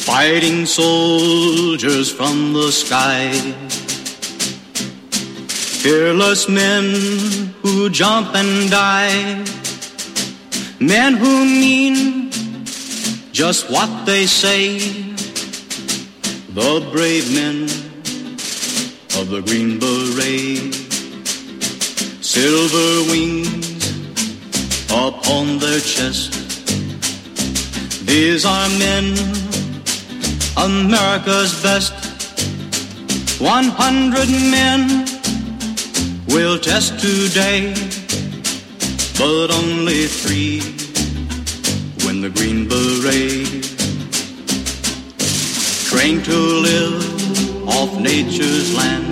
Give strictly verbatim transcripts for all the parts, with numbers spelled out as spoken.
fighting soldiers from the sky, fearless men who jump and die, men who mean just what they say, the brave men of the Green Beret, silver wings upon their chest. These are men, America's best. One hundred men will test today, but only three win the Green Beret. Trained to live off nature's land,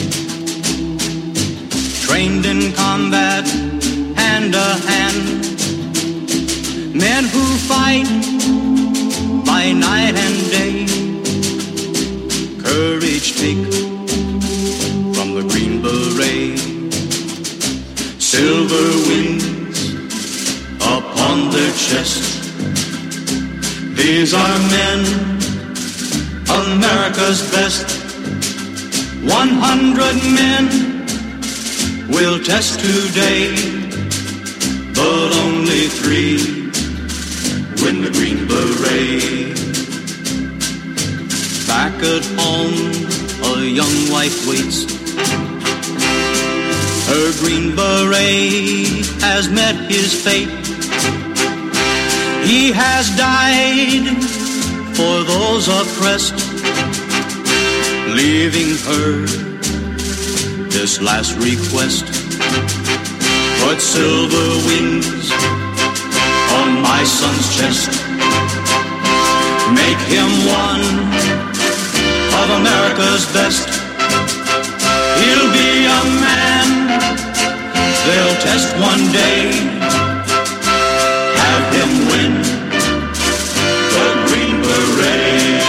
trained in combat hand to hand, men who fight by night and day, courage take from the Green Beret, silver wings upon their chest. These are men, America's best. One hundred men will test today, but only three win the Green Beret. Back at home, a young wife waits. Her Green Beret has met his fate. He has died for those oppressed, leaving her this last request. Put silver wings on my son's chest. Make him one of America's best. He'll be a man they'll test one day. Have him win the Green Beret.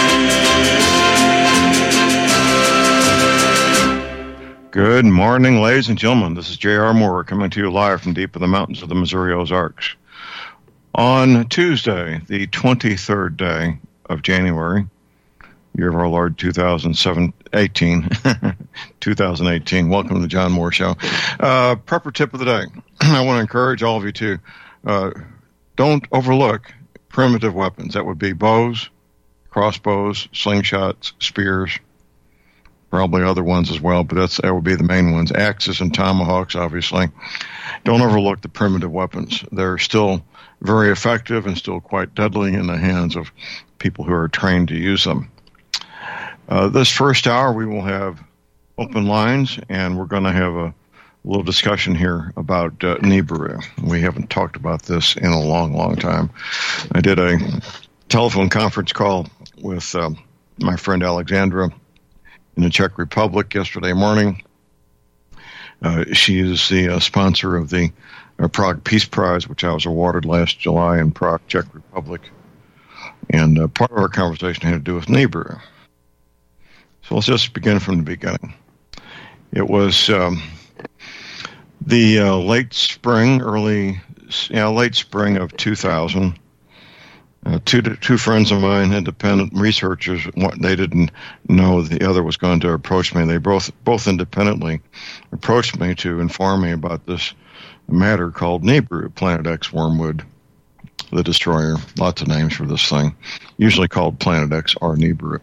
Good morning, ladies and gentlemen. This is J R. Moore coming to you live from deep in the mountains of the Missouri Ozarks. On Tuesday, the twenty-third day of January, year of our Lord two thousand eighteen, two thousand eighteen. Welcome to the John Moore Show. Uh, prepper tip of the day. I want to encourage all of you to uh, don't overlook primitive weapons. That would be bows, crossbows, slingshots, spears, probably other ones as well, but that's that would be the main ones. Axes and tomahawks, obviously. Don't overlook the primitive weapons. They're still very effective and still quite deadly in the hands of people who are trained to use them. Uh, this first hour, we will have open lines, and we're going to have a little discussion here about uh, Nibiru. We haven't talked about this in a long, long time. I did a telephone conference call with uh, my friend Alexandra in the Czech Republic yesterday morning. Uh, she is the uh, sponsor of the uh, Prague Peace Prize, which I was awarded last July in Prague, Czech Republic. And uh, part of our conversation had to do with Nibiru. So let's just begin from the beginning. It was um, the uh, late spring, early, yeah, late spring of two thousand. Uh, two two friends of mine, independent researchers, they didn't know the other was going to approach me. They both both independently approached me to inform me about this matter called Nibiru, Planet X Wormwood, the Destroyer. Lots of names for this thing, usually called Planet X or Nibiru.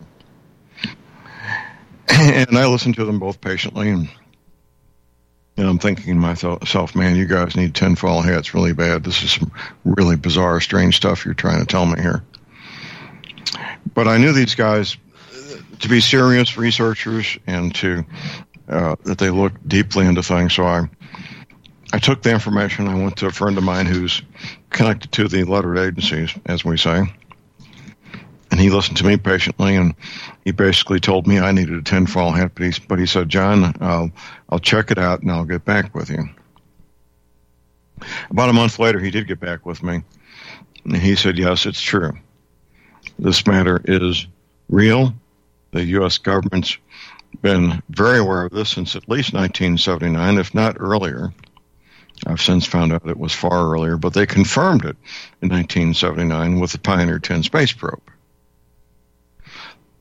And I listened to them both patiently, and, and I'm thinking to myself, man, you guys need tinfoil hats really bad. This is some really bizarre, strange stuff you're trying to tell me here. But I knew these guys to be serious researchers and to uh, that they look deeply into things. So I, I took the information. I went to a friend of mine who's connected to the lettered agencies, as we say. And he listened to me patiently, and he basically told me I needed a tinfoil hat, but he, but he said, John, I'll, I'll check it out, and I'll get back with you. About a month later, he did get back with me, and he said, yes, it's true. This matter is real. The U S government's been very aware of this since at least nineteen seventy-nine, if not earlier. I've since found out it was far earlier, but they confirmed it in nineteen seventy-nine with the Pioneer ten space probe.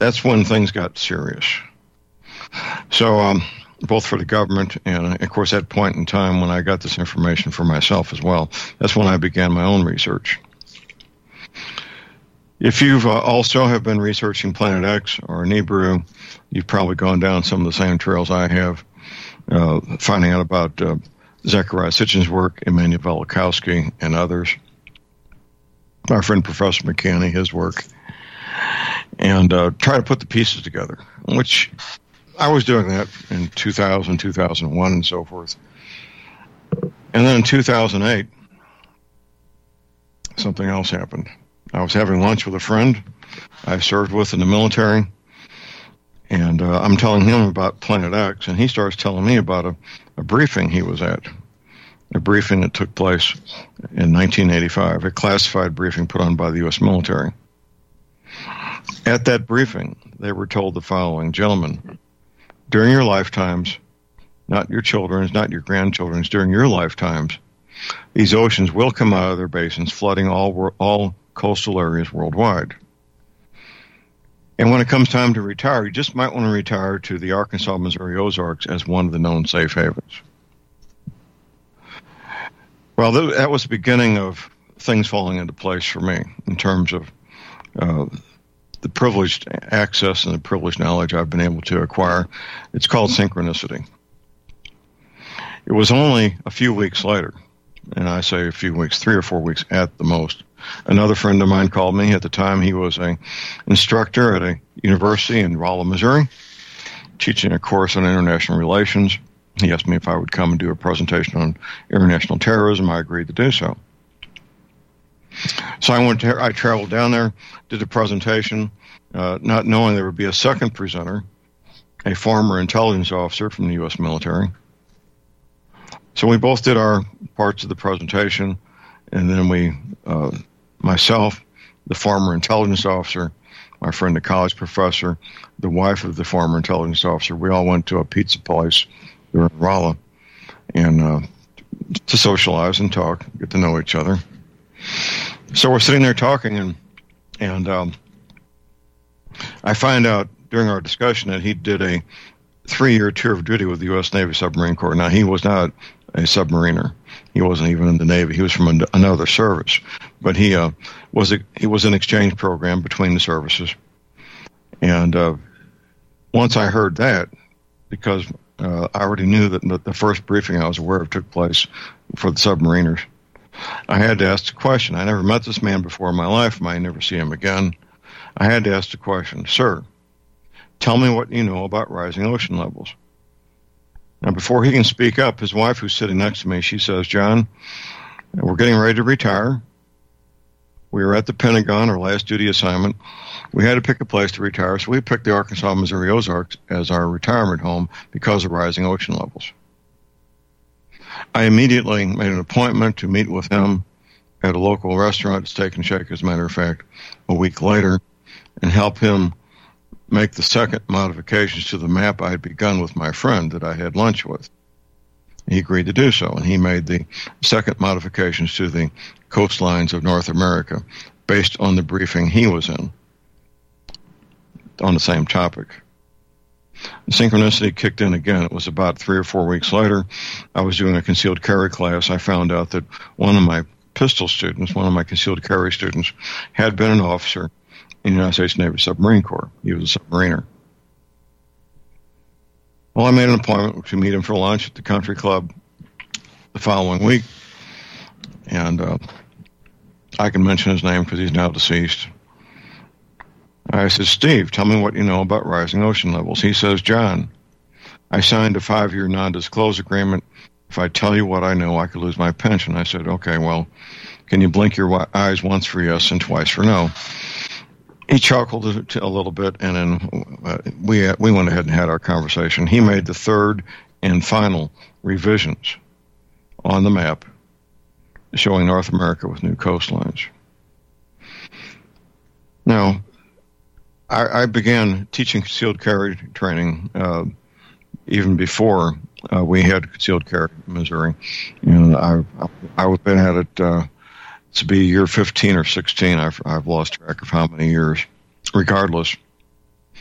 that's when things got serious. So, um, both for the government and, of course, at that point in time when I got this information for myself as well, that's when I began my own research. If you've uh, also have been researching Planet X or Nibiru, you've probably gone down some of the same trails I have, uh, finding out about uh, Zecharia Sitchin's work, Immanuel Velikovsky, and others. My friend Professor McCanney, his work, and uh, try to put the pieces together, which I was doing that in two thousand, two thousand one, and so forth. And then in two thousand eight, something else happened. I was having lunch with a friend I served with in the military, and uh, I'm telling him about Planet X, and he starts telling me about a, a briefing he was at, a briefing that took place in nineteen eighty-five, a classified briefing put on by the U S military. At that briefing, they were told the following: gentlemen, during your lifetimes, not your children's, not your grandchildren's, during your lifetimes, these oceans will come out of their basins, flooding all all coastal areas worldwide. And when it comes time to retire, you just might want to retire to the Arkansas, Missouri Ozarks as one of the known safe havens. Well, that was the beginning of things falling into place for me in terms of uh, the privileged access and the privileged knowledge I've been able to acquire. It's called synchronicity. It was only a few weeks later, and I say a few weeks, three or four weeks at the most, another friend of mine called me. At the time, he was an instructor at a university in Rolla, Missouri, teaching a course on international relations. He asked me if I would come and do a presentation on international terrorism. I agreed to do so. So I went to, I traveled down there, did a presentation, uh, not knowing there would be a second presenter, a former intelligence officer from the U S military. So we both did our parts of the presentation, and then we, uh, myself, the former intelligence officer, my friend, the college professor, the wife of the former intelligence officer, we all went to a pizza place in Rolla and uh, to socialize and talk, get to know each other. So we're sitting there talking, and and um, I find out during our discussion that he did a three-year tour of duty with the U S Navy Submarine Corps. Now, he was not a submariner. He wasn't even in the Navy. He was from an, another service. But he uh, was a, he was an exchange program between the services. And uh, once I heard that, because uh, I already knew that the, the first briefing I was aware of took place for the submariners, I had to ask the question. I never met this man before in my life. I might never see him again. I had to ask the question, sir, tell me what you know about rising ocean levels. Now, before he can speak up, his wife, who's sitting next to me, she says, John, we're getting ready to retire. We were at the Pentagon, our last duty assignment. We had to pick a place to retire, so we picked the Arkansas, Missouri Ozarks as our retirement home because of rising ocean levels. I immediately made an appointment to meet with him at a local restaurant, Steak and Shake, as a matter of fact, a week later, and help him make the second modifications to the map I had begun with my friend that I had lunch with. He agreed to do so, and he made the second modifications to the coastlines of North America based on the briefing he was in on the same topic. The synchronicity kicked in again. It was about three or four weeks later. I was doing a concealed carry class. I found out that one of my pistol students, one of my concealed carry students, had been an officer in the United States Navy Submarine Corps. He was a submariner. Well, I made an appointment to meet him for lunch at the country club the following week. And uh, I can mention his name because he's now deceased. I said, Steve, tell me what you know about rising ocean levels. He says, John, I signed a five-year non-disclose agreement. If I tell you what I know, I could lose my pension. I said, okay, well, can you blink your eyes once for yes and twice for no? He chuckled a little bit, and then uh, we uh, we went ahead and had our conversation. He made the third and final revisions on the map showing North America with new coastlines. Now, I, I began teaching concealed carry training uh, even before uh, we had concealed carry in Missouri. And I, I, I've been at it uh, to be year fifteen or sixteen. I've, I've lost track of how many years. Regardless,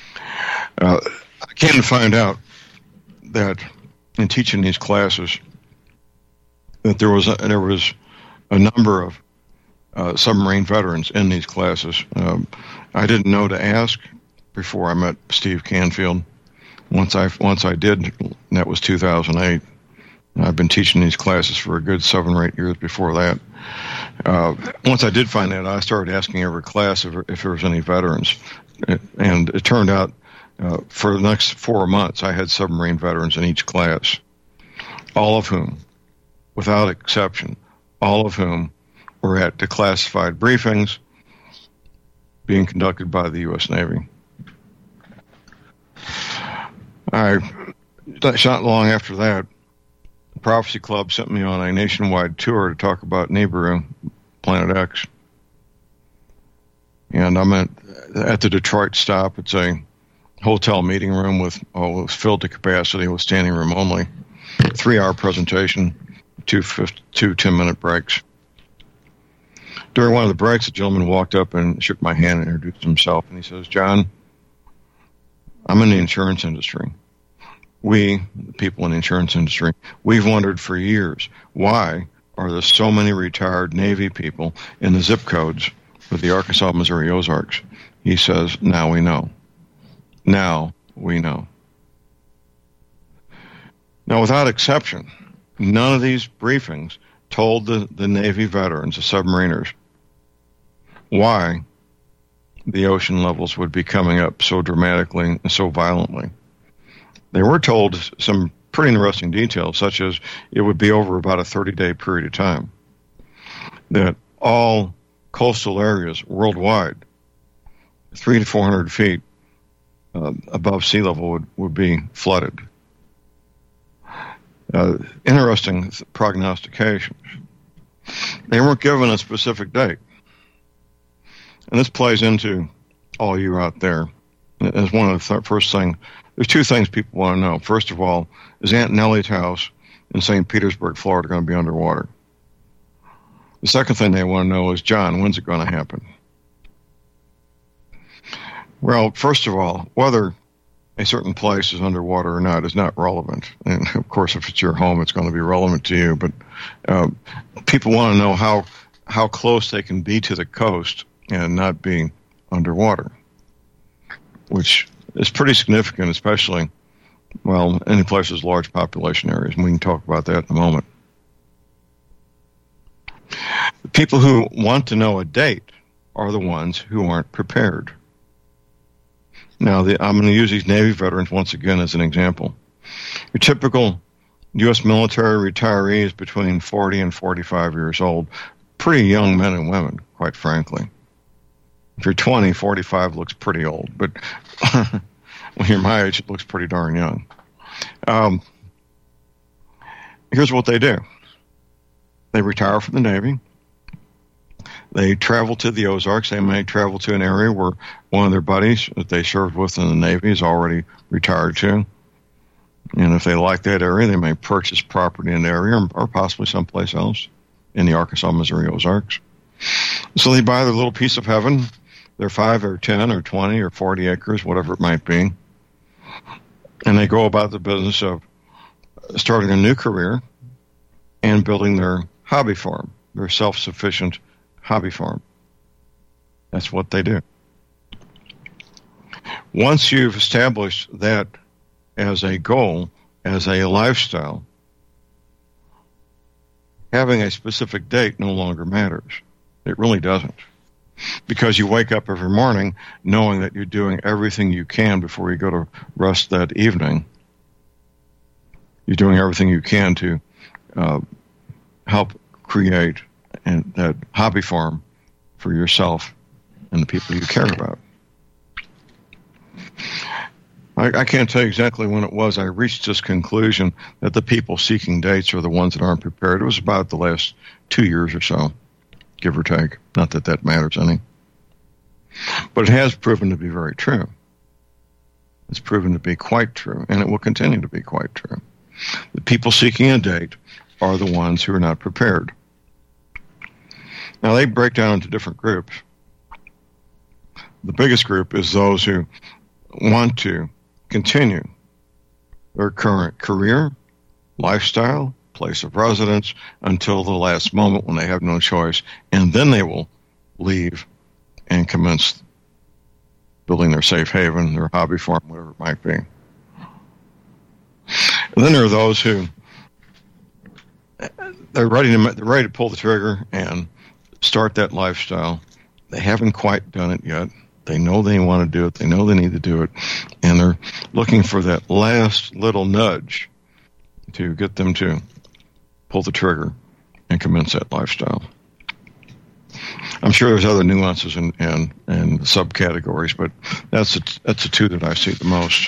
Uh, I came to find out that in teaching these classes, that there was a, there was a number of uh, submarine veterans in these classes. Um, I didn't know to ask before I met Steve Canfield. Once I once I did, that was two thousand eight. I've been teaching these classes for a good seven or eight years before that. Uh, once I did find that, I started asking every class if, if there was any veterans, and it turned out uh, for the next four months I had submarine veterans in each class, all of whom, without exception, all of whom were at declassified briefings being conducted by the U S Navy. I, not long after that, the Prophecy Club sent me on a nationwide tour to talk about Nibiru, Planet X. And I'm at, at the Detroit stop. It's a hotel meeting room with, oh, it was filled to capacity with standing room only. Three-hour presentation, two, two ten-minute breaks. During one of the breaks, a gentleman walked up and shook my hand and introduced himself. And he says, John, I'm in the insurance industry. We, the people in the insurance industry, we've wondered for years, why are there so many retired Navy people in the zip codes for the Arkansas, Missouri Ozarks? He says, now we know. Now we know. Now, without exception, none of these briefings told the, the Navy veterans, the submariners, why the ocean levels would be coming up so dramatically and so violently. They were told some pretty interesting details, such as it would be over about a thirty-day period of time, that all coastal areas worldwide, three to four hundred feet uh, above sea level, would, would be flooded. Uh, interesting prognostications. They weren't given a specific date. And this plays into all you out there. As one of the th- first things, there's two things people want to know. First of all, is Aunt Nellie's house in Saint Petersburg, Florida, going to be underwater? The second thing they want to know is, John, when's it going to happen? Well, first of all, whether a certain place is underwater or not is not relevant. And, of course, if it's your home, it's going to be relevant to you. But uh, people want to know how how close they can be to the coast and not be underwater, which is pretty significant, especially, well, any place with large population areas. And we can talk about that in a moment. The people who want to know a date are the ones who aren't prepared. Now, the, I'm going to use these Navy veterans once again as an example. Your typical U S military retiree is between forty and forty-five years old. Pretty young men and women, quite frankly. If you're twenty, forty-five looks pretty old, but when you're my age, it looks pretty darn young. Um, here's what they do. They retire from the Navy. They travel to the Ozarks. They may travel to an area where one of their buddies that they served with in the Navy is already retired to. And if they like that area, they may purchase property in the area or, or possibly someplace else in the Arkansas, Missouri Ozarks. So they buy their little piece of heaven, their five or ten or twenty or forty acres, whatever it might be. And they go about the business of starting a new career and building their hobby farm, their self-sufficient hobby farm. That's what they do. Once you've established that as a goal, as a lifestyle, having a specific date no longer matters. It really doesn't. Because you wake up every morning knowing that you're doing everything you can before you go to rest that evening. You're doing everything you can to uh, help create and that hobby farm for yourself and the people you care about. I, I can't tell you exactly when it was I reached this conclusion that the people seeking dates are the ones that aren't prepared. It was about the last two years or so, give or take. Not that that matters any. But it has proven to be very true. It's proven to be quite true, and it will continue to be quite true. The people seeking a date are the ones who are not prepared. Now, they break down into different groups. The biggest group is those who want to continue their current career, lifestyle, place of residence until the last moment when they have no choice, and then they will leave and commence building their safe haven, their hobby farm, whatever it might be. And then there are those who they're ready to they're ready to pull the trigger and start that lifestyle. They haven't quite done it yet. They know they want to do it. They know they need to do it, and they're looking for that last little nudge to get them to pull the trigger and commence that lifestyle. I'm sure there's other nuances and and, and subcategories, but that's the, that's the two that I see the most.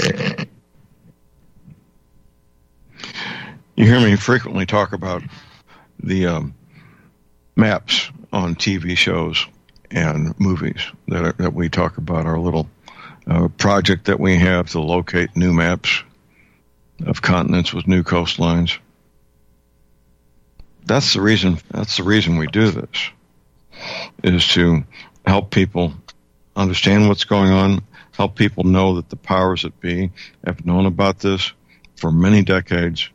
You hear me frequently talk about the um, maps on T V shows and movies that are, that we talk about, our little uh, project that we have to locate new maps of continents with new coastlines. That's the reason. That's the reason we do this, is to help people understand what's going on, help people know that the powers that be have known about this for many decades.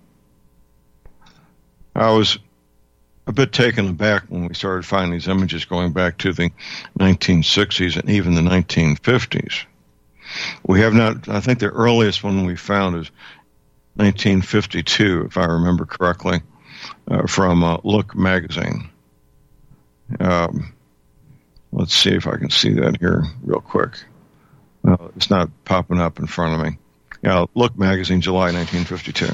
I was a bit taken aback when we started finding these images going back to the nineteen sixties and even the nineteen fifties. We have not, I think the earliest one we found is nineteen fifty-two, if I remember correctly, uh, from uh, Look magazine. Um, let's see if I can see that here real quick. Uh, it's not popping up in front of me. Yeah, Look magazine, July nineteen fifty-two.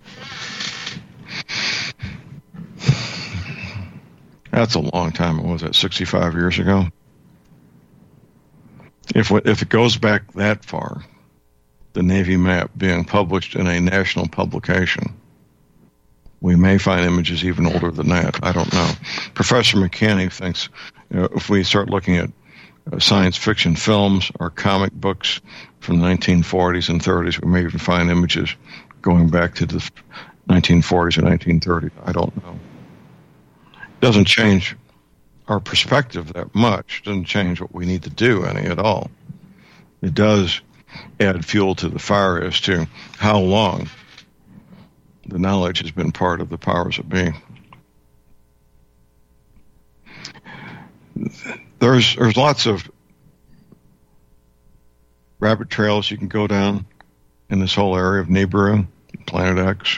That's a long time. What was that, sixty-five years ago? If if it goes back that far, the Navy map being published in a national publication, we may find images even older than that. I don't know. Professor McCanny thinks, you know, if we start looking at uh, science fiction films or comic books from the nineteen forties and thirties, we may even find images going back to the nineteen forties or nineteen thirties. I don't know. Doesn't change our perspective that much. Doesn't change what we need to do any at all. It does add fuel to the fire as to how long the knowledge has been part of the powers that be. There's there's lots of rabbit trails you can go down in this whole area of Nibiru, Planet X.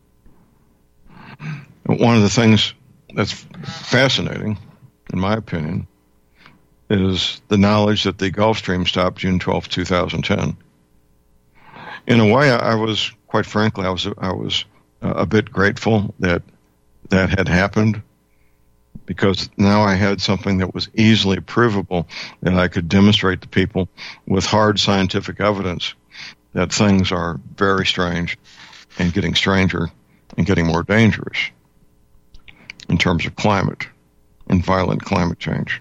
One of the things that's fascinating, in my opinion, is the knowledge that the Gulf Stream stopped June twelfth, twenty ten. In a way, I was, quite frankly, I was I was a bit grateful that that had happened, because now I had something that was easily provable that I could demonstrate to people with hard scientific evidence that things are very strange and getting stranger and getting more dangerous in terms of climate and violent climate change.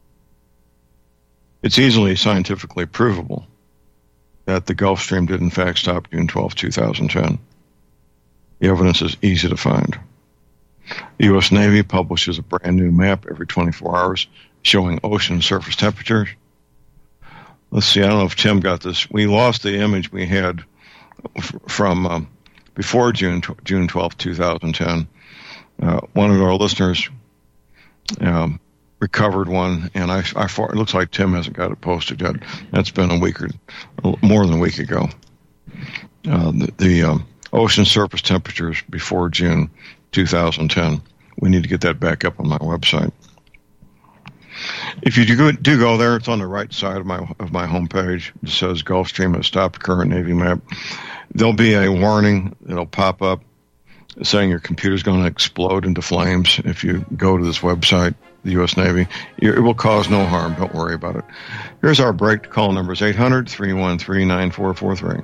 It's easily scientifically provable that the Gulf Stream did in fact stop June twelfth, twenty ten. The evidence is easy to find. The U S Navy publishes a brand new map every twenty-four hours showing ocean surface temperatures. Let's see, I don't know if Tim got this. We lost the image we had from um, before June June twelfth, twenty ten. Uh, one of our listeners um, recovered one, and I, I it looks like Tim hasn't got it posted yet. That's been a week or more than a week ago. Uh, the the um, ocean surface temperatures before June twenty ten. We need to get that back up on my website. If you do go, do go there, it's on the right side of my of my homepage. It says Gulf Stream has stopped current Navy map. There'll be a warning that'll pop up saying your computer's going to explode into flames if you go to this website, the U S Navy. It will cause no harm. Don't worry about it. Here's our break. The call number is eight hundred, three one three, nine four four three.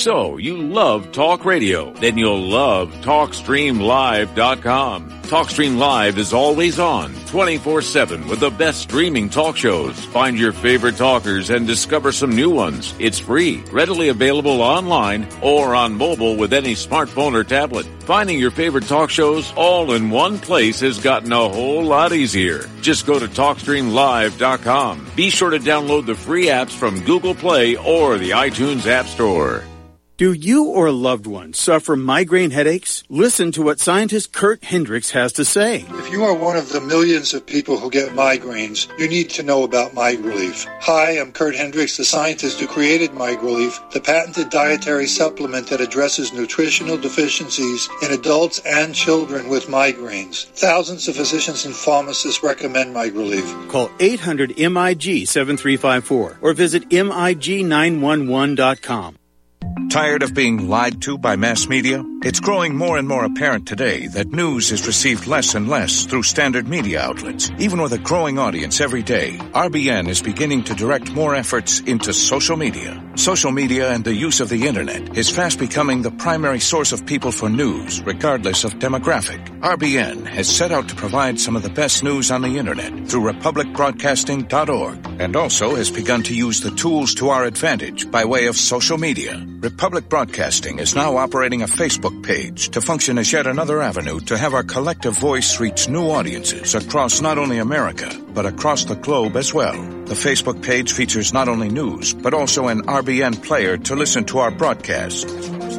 So, you love talk radio? Then you'll love talk stream live dot com. TalkStream Live is always on, twenty-four seven, with the best streaming talk shows. Find your favorite talkers and discover some new ones. It's free, readily available online or on mobile with any smartphone or tablet. Finding your favorite talk shows all in one place has gotten a whole lot easier. Just go to talk stream live dot com. Be sure to download the free apps from Google Play or the iTunes App Store. Do you or a loved one suffer migraine headaches? Listen to what scientist Kurt Hendricks has to say. If you are one of the millions of people who get migraines, you need to know about MigRelief. Hi, I'm Kurt Hendricks, the scientist who created MigRelief, the patented dietary supplement that addresses nutritional deficiencies in adults and children with migraines. Thousands of physicians and pharmacists recommend MigRelief. Call eight hundred M I G seven three five four or visit M I G nine one one dot com. Tired of being lied to by mass media? It's growing more and more apparent today that news is received less and less through standard media outlets. Even with a growing audience every day, R B N is beginning to direct more efforts into social media. Social media and the use of the internet is fast becoming the primary source of people for news, regardless of demographic. R B N has set out to provide some of the best news on the internet through republic broadcasting dot org, and also has begun to use the tools to our advantage by way of social media. Republic Broadcasting is now operating a Facebook page to function as yet another avenue to have our collective voice reach new audiences across not only America, but across the globe as well. The Facebook page features not only news, but also an R B N player to listen to our broadcast.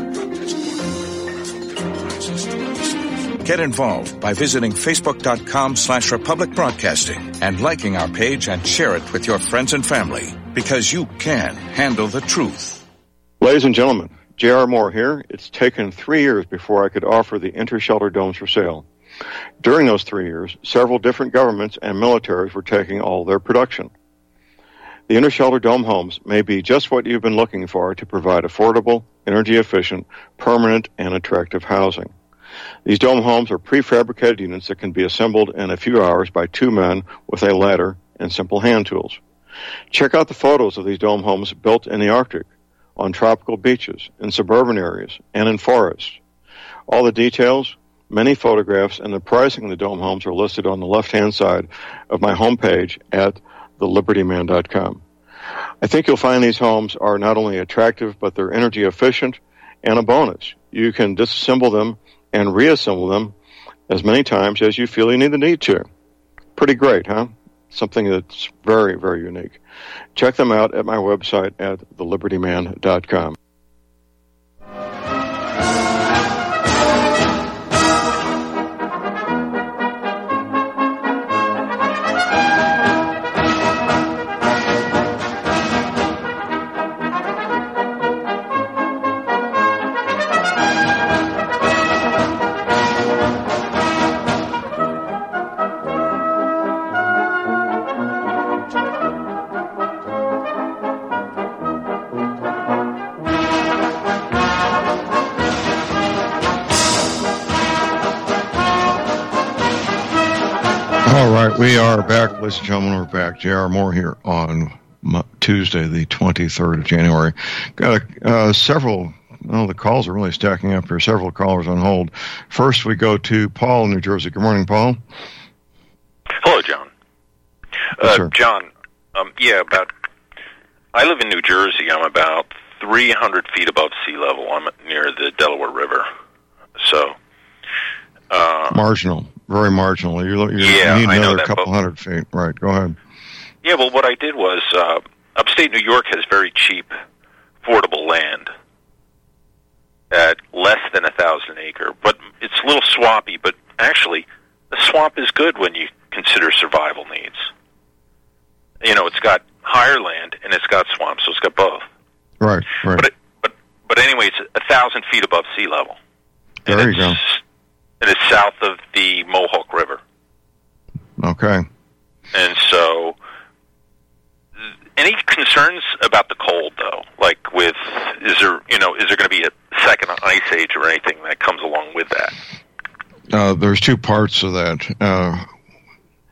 Get involved by visiting facebook.com slash Republic Broadcasting and liking our page and share it with your friends and family, because you can handle the truth. Ladies and gentlemen, J R. Moore here. It's taken three years before I could offer the Intershelter domes for sale. During those three years, several different governments and militaries were taking all their production. The Intershelter dome homes may be just what you've been looking for to provide affordable, energy-efficient, permanent, and attractive housing. These dome homes are prefabricated units that can be assembled in a few hours by two men with a ladder and simple hand tools. Check out the photos of these dome homes built in the Arctic, on tropical beaches, in suburban areas, and in forests. All the details, many photographs, and the pricing of the dome homes are listed on the left-hand side of my homepage at the liberty man dot com. I think you'll find these homes are not only attractive, but they're energy efficient, and a bonus. You can disassemble them and reassemble them as many times as you feel you need the need to. Pretty great, huh? Something that's very, very unique. Check them out at my website at the liberty man dot com. All right, we are back, ladies and gentlemen. We're back. J R. Moore here on Tuesday, the twenty-third of January. Got a, uh, several, well, the calls are really stacking up here. Several callers on hold. First, we go to Paul in New Jersey. Good morning, Paul. Hello, John. Yes, uh, John, um, yeah, about, I live in New Jersey. I'm about three hundred feet above sea level. I'm near the Delaware River. So, uh, marginal. Very marginal. You're, you're, yeah, you need I know another that, couple but, hundred feet. Right, go ahead. Yeah, well, what I did was, uh, upstate New York has very cheap, affordable land at less than a thousand acre, but it's a little swampy, but actually, the swamp is good when you consider survival needs. You know, it's got higher land and it's got swamp, so it's got both. Right, right. But, it, but, but anyway, it's a thousand feet above sea level. There and you go. And it's south of the Mohawk River. Okay. And so, any concerns about the cold, though? Like with, is there, you know, is there going to be a second ice age or anything that comes along with that? Uh, there's two parts of that. Uh,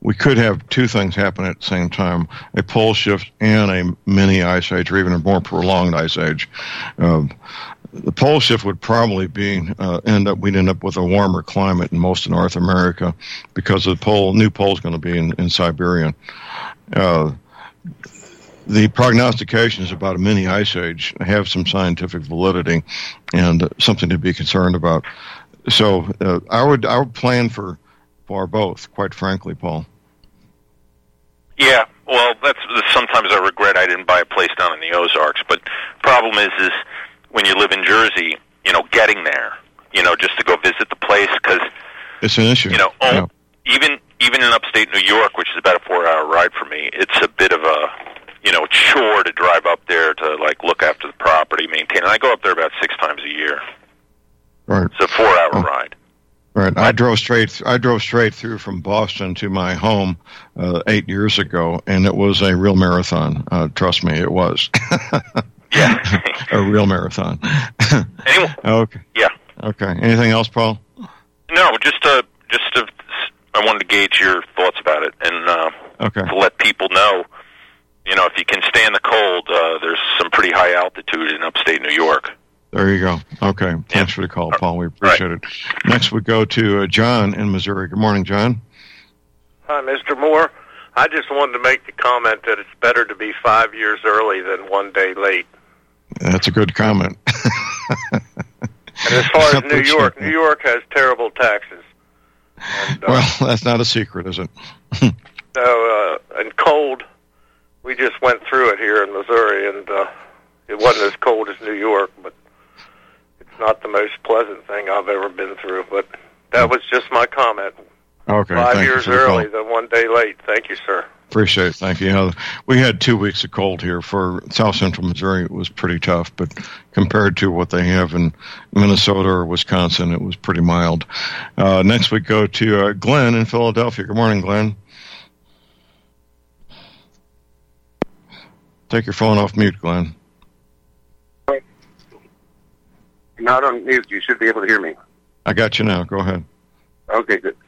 we could have two things happen at the same time: a pole shift and a mini ice age, or even a more prolonged ice age. Uh, the pole shift would probably be uh, end up we'd end up with a warmer climate in most of North America because the pole new pole is going to be in, in Siberia. Uh, The prognostications about a mini ice age have some scientific validity and something to be concerned about. So uh, I would I would plan for for both, quite frankly, Paul. Yeah, well, that's sometimes I regret I didn't buy a place down in the Ozarks. But problem is, is when you live in Jersey, you know, getting there, you know, just to go visit the place, because it's an issue. You know, yeah. even even in upstate New York, which is about a four-hour ride for me, it's a bit of a you know, chore to drive up there to, like, look after the property, maintain it. I go up there about six times a year. Right. It's a four-hour oh. ride. Right. I drove straight. I drove straight through from Boston to my home uh, eight years ago, and it was a real marathon. Uh, trust me, it was. Yeah. A real marathon. Anyway. Okay. Yeah. Okay. Anything else, Paul? No, just to, just to, I wanted to gauge your thoughts about it, and uh, okay. to let people know. You know, if you can stand the cold, uh, there's some pretty high altitude in upstate New York. There you go. Okay. Thanks yeah. for the call, Paul. We appreciate right. it. Next, we go to uh, John in Missouri. Good morning, John. Hi, Mister Moore. I just wanted to make the comment that it's better to be five years early than one day late. That's a good comment. And as far as New York, New York has terrible taxes. And, uh, well, that's not a secret, is it? so, uh, and cold. We just went through it here in Missouri, and uh, it wasn't as cold as New York, but it's not the most pleasant thing I've ever been through. But that was just my comment. Okay. Five years early than one day late. Thank you, sir. Appreciate it. Thank you. You know, we had two weeks of cold here. For South Central Missouri, it was pretty tough, but compared to what they have in Minnesota or Wisconsin, it was pretty mild. Uh, next, we go to uh, Glenn in Philadelphia. Good morning, Glenn. Take your phone off mute, Glenn. Not on mute. You should be able to hear me. I got you now. Go ahead. Okay, good.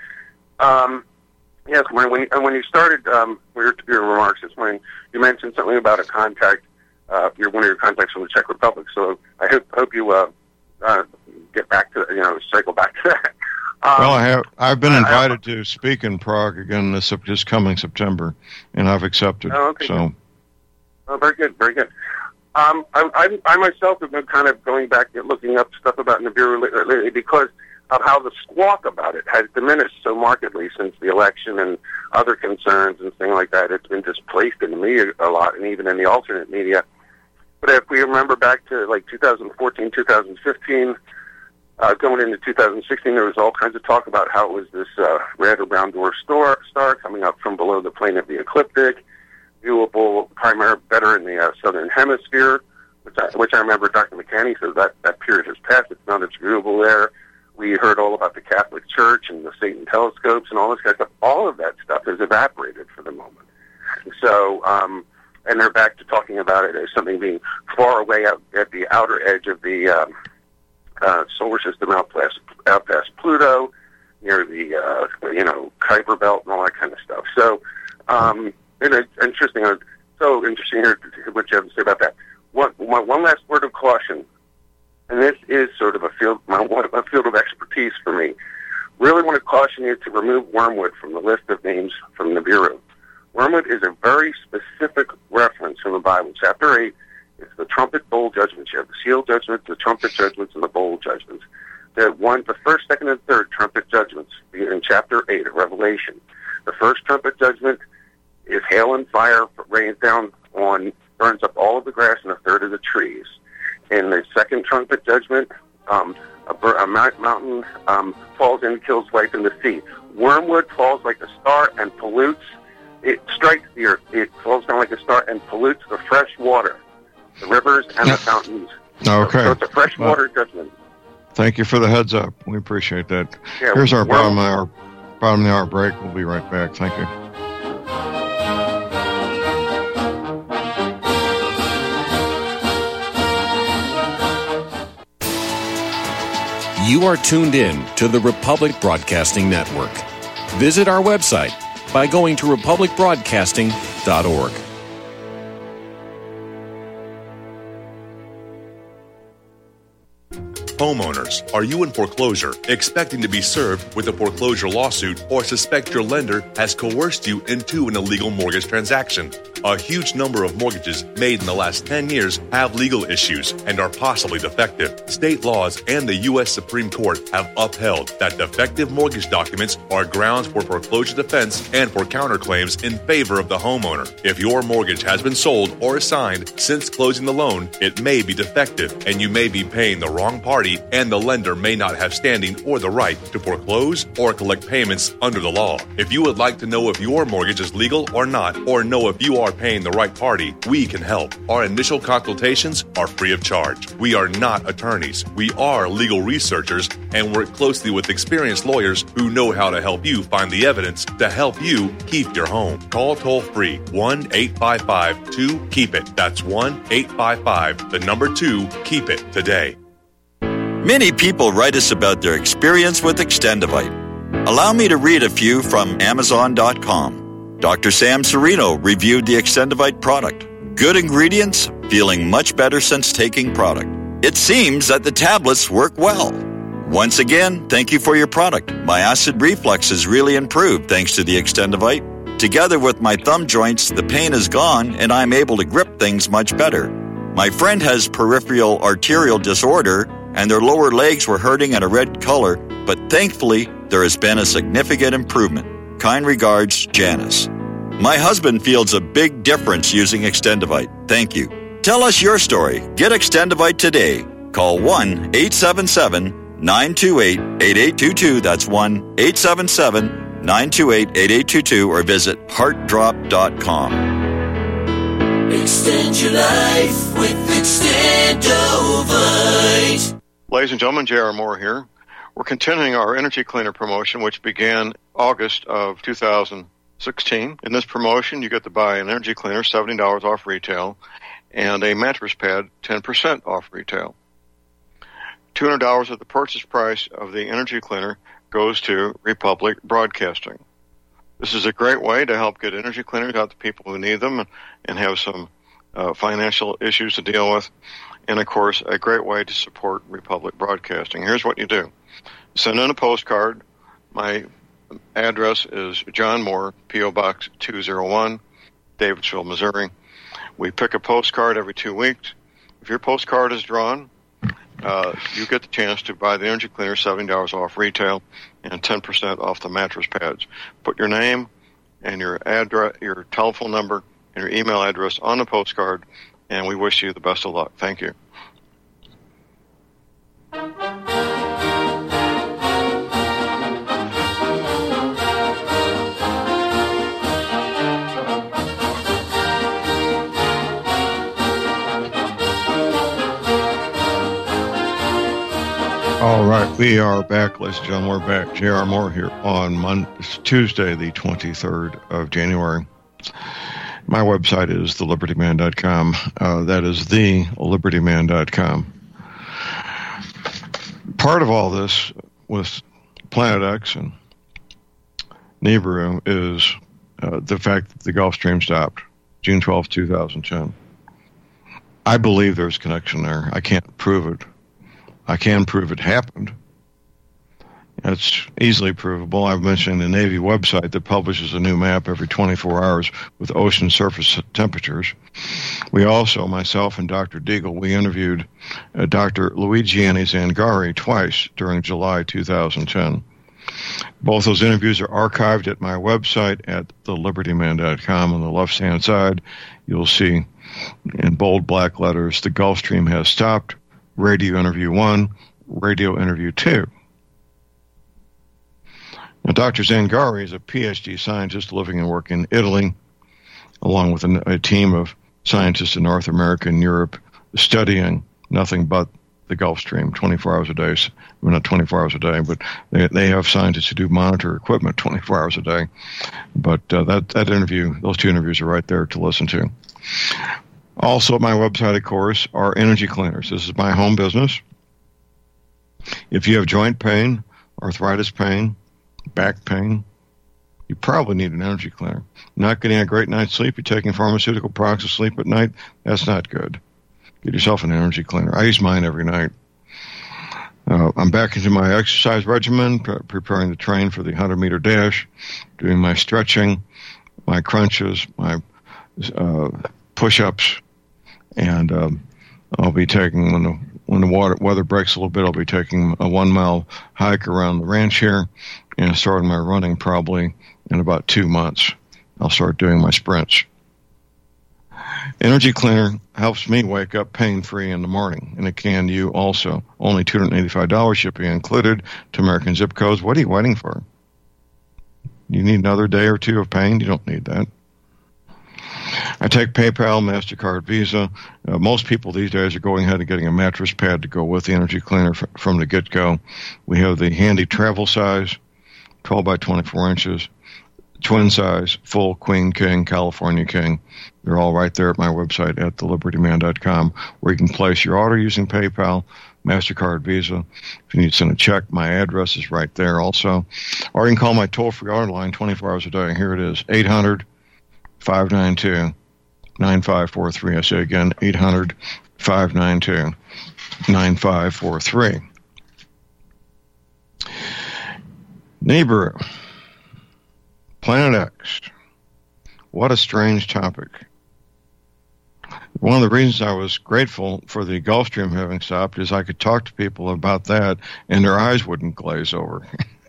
Um, yes, when when, when you started um, your, your remarks this morning, you mentioned something about a contact. Uh, you're one of your contacts from the Czech Republic. So I hope hope you uh, uh, get back to you know cycle back to that. Um, well, I have. I've been invited I, I, to speak in Prague again this this coming September, and I've accepted. Oh, okay. So. Oh, very good, very good. Um, I, I, I myself have been kind of going back and looking up stuff about Nibiru lately because of how the squawk about it has diminished so markedly since the election and other concerns and things like that. It's been displaced in the media a lot, and even in the alternate media. But if we remember back to like two thousand fourteen, two thousand fifteen, uh, going into two thousand sixteen, there was all kinds of talk about how it was this uh, red or brown dwarf star, star coming up from below the plane of the ecliptic, viewable primarily better in the uh, southern hemisphere, which I, which I remember Doctor McCanney says that that period has passed. It's not as viewable there. We heard all about the Catholic Church and the Satan telescopes and all this kind of stuff. All of that stuff has evaporated for the moment. So, um, and they're back to talking about it as something being far away out at the outer edge of the um, uh, solar system, out past, out past Pluto, near the uh, you know Kuiper Belt and all that kind of stuff. So. Um, And it's interesting. Uh, so interesting here what you have to say about that. One, one, one last word of caution, and this is sort of a field, my, a field of expertise for me. Really want to caution you to remove wormwood from the list of names from Nibiru. Wormwood is a very specific reference from the Bible. Chapter eight, it's the trumpet bowl judgments. You have the seal judgments, the trumpet judgments, and the bowl judgments. The one, the first, second, and third trumpet judgments in chapter eight of Revelation. The first trumpet judgment is hail and fire rains down on, burns up all of the grass and a third of the trees. In the second trumpet judgment, um, a, a mountain um, falls in, kills life in the sea. Wormwood falls like a star and pollutes. It strikes the earth. It falls down like a star and pollutes the fresh water, the rivers and the fountains. Okay. So, so it's a fresh water well, judgment. Thank you for the heads up. We appreciate that. Yeah, Here's our well, bottom hour, bottom of the hour break. We'll be right back. Thank you. You are tuned in to the Republic Broadcasting Network. Visit our website, by going to republic broadcasting dot org. Homeowners, are you in foreclosure, expecting to be served with a foreclosure lawsuit, or suspect your lender has coerced you into an illegal mortgage transaction? A huge number of mortgages made in the last ten years have legal issues and are possibly defective. State laws and the U S Supreme Court have upheld that defective mortgage documents are grounds for foreclosure defense and for counterclaims in favor of the homeowner. If your mortgage has been sold or assigned since closing the loan, it may be defective and you may be paying the wrong party, and the lender may not have standing or the right to foreclose or collect payments under the law. If you would like to know if your mortgage is legal or not, or know if you are paying the right party, we can help. Our initial consultations are free of charge. We are not attorneys. We are legal researchers and work closely with experienced lawyers who know how to help you find the evidence to help you keep your home. Call toll-free one eight five five two keep it. That's one eight five five, the number two, keep it today. Many people write us about their experience with Extendivite. Allow me to read a few from Amazon dot com. Doctor Sam Serino reviewed the Extendivite product. Good ingredients, feeling much better since taking product. It seems that the tablets work well. Once again, thank you for your product. My acid reflux has really improved thanks to the Extendivite. Together with my thumb joints, the pain is gone and I'm able to grip things much better. My friend has peripheral arterial disorder and their lower legs were hurting in a red color, but thankfully, there has been a significant improvement. Kind regards, Janice. My husband feels a big difference using Extendivite. Thank you. Tell us your story. Get Extendivite today. Call one eight seven seven nine two eight eight eight two two. That's one eight seven seven nine two eight eight eight two two or visit heart drop dot com. Extend your life with Extendivite. Ladies and gentlemen, J R. Moore here. We're continuing our energy cleaner promotion, which began August of two thousand sixteen. In this promotion, you get to buy an energy cleaner, seventy dollars off retail, and a mattress pad, ten percent off retail. two hundred dollars of the purchase price of the energy cleaner goes to Republic Broadcasting. This is a great way to help get energy cleaners out to people who need them and have some uh, financial issues to deal with. And, of course, a great way to support Republic Broadcasting. Here's what you do. Send in a postcard. My address is John Moore, P O. Box two oh one, Davidsville, Missouri. We pick a postcard every two weeks. If your postcard is drawn, uh, you get the chance to buy the energy cleaner, seventy dollars off retail, and ten percent off the mattress pads. Put your name and your address, your telephone number, and your email address on the postcard, and we wish you the best of luck. Thank you. All right, we are back, ladies and gentlemen. We're back. J R. Moore here on Monday, Tuesday, the twenty-third of January. My website is the liberty man dot com. Uh, that is the liberty man dot com. Part of all this with Planet X and Nibiru is uh, the fact that the Gulf Stream stopped June twelfth, twenty ten. I believe there's a connection there. I can't prove it. I can prove it happened. It's easily provable. I've mentioned the Navy website that publishes a new map every twenty-four hours with ocean surface temperatures. We also, myself and Doctor Deagle, we interviewed uh, Doctor Luigiani Zangari twice during July two thousand ten. Both those interviews are archived at my website at the liberty man dot com. On the left-hand side, you'll see in bold black letters, the Gulf Stream has stopped. Radio interview one, radio interview two. Now, Doctor Zangari is a P H D scientist living and working in Italy, along with a, a team of scientists in North America and Europe, studying nothing but the Gulf Stream twenty-four hours a day. Well, not twenty-four hours a day, but they, they have scientists who do monitor equipment twenty-four hours a day. But uh, that, that interview, those two interviews are right there to listen to. Also, at my website, of course, are energy cleaners. This is my home business. If you have joint pain, arthritis pain, back pain, you probably need an energy cleaner. Not getting a great night's sleep, you're taking pharmaceutical products to sleep at night, that's not good. Get yourself an energy cleaner. I use mine every night. Uh, I'm back into my exercise regimen, pre- preparing to train for the one hundred meter dash, doing my stretching, my crunches, my uh, push-ups, and um, I'll be taking, when the, when the water, weather breaks a little bit, I'll be taking a one-mile hike around the ranch here and starting my running probably in about two months. I'll start doing my sprints. Energy Cleaner helps me wake up pain-free in the morning, and it can you also. Only two hundred eighty-five dollars shipping included to American zip codes. What are you waiting for? You need another day or two of pain? You don't need that. I take PayPal, MasterCard, Visa. Uh, most people these days are going ahead and getting a mattress pad to go with the Energy Cleaner f- from the get-go. We have the handy travel size, twelve by twenty-four inches, twin size, full Queen King, California King. They're all right there at my website at the liberty man dot com, where you can place your order using PayPal, MasterCard, Visa. If you need to send a check, my address is right there also. Or you can call my toll-free order line twenty-four hours a day. Here it is, eight hundred, five nine two, nine five four three. I say again, eight hundred, five nine two, nine five four three. Neighbor, Planet X. What a strange topic. One of the reasons I was grateful for the Gulfstream having stopped is I could talk to people about that and their eyes wouldn't glaze over.